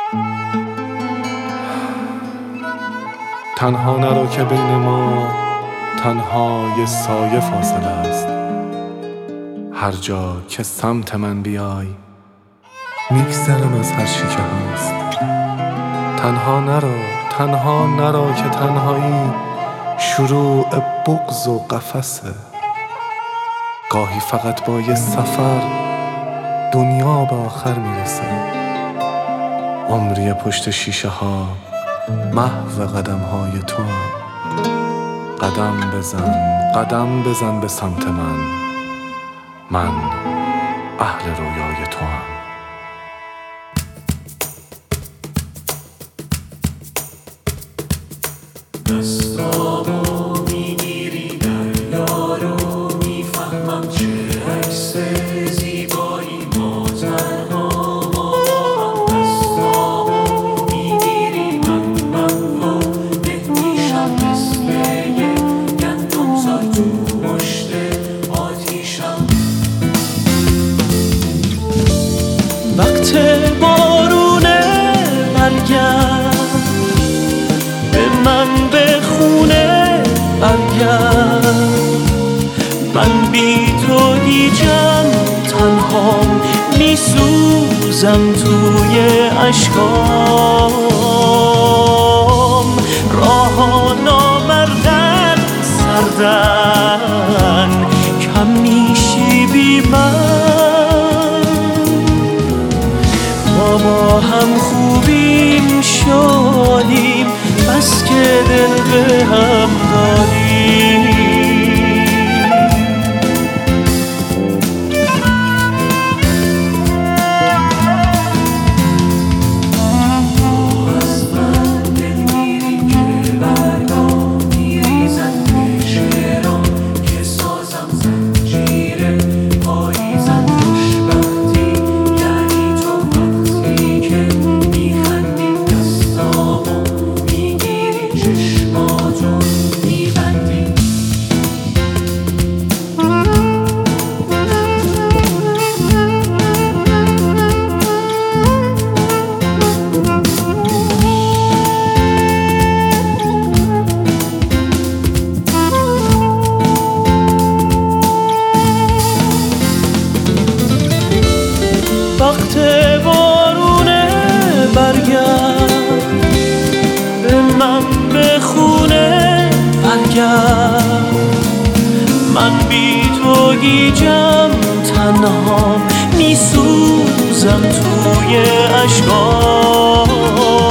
تنها نرو که بین ما تنها یه سایه فاصله است. هر جا که سمت من بیای میگذرم از هر چی که هست. تنها نرو که تنهایی شروع بغض و قفسه. گاهی فقط با یه سفر دنیا به آخر میرسه. عمری پشت شیشه ها محو قدم های تو هم. قدم بزن به سمت من اهل رویای تو هم. دستامو میگیری دریا رو میفهمم چه عکس زیبایی ما تنها ما هم. دستامو میگیری من وانه میشم مثل یه گندمزار تو مشت آتیشم. وقت بارونه برگرد به من به خونه برگرد. من بی تو هیچم تنهام میسوزم توی اشکام. راه نامردن سردن کم میشی بی من. ما با هم خوبیم شادیم بس که دل به هم داریم. تو از من دلگیری که برگا میریزن به شعرام که سازم زنجیر پاییزن. خوشبختی یعنی تو وقتی که میخندی دستامو میگیری چشماتو میبندی. وقت بارونه برگرد به من به خونه برگرد. من بی تو گیجم تنها میسوزم توی اشکام.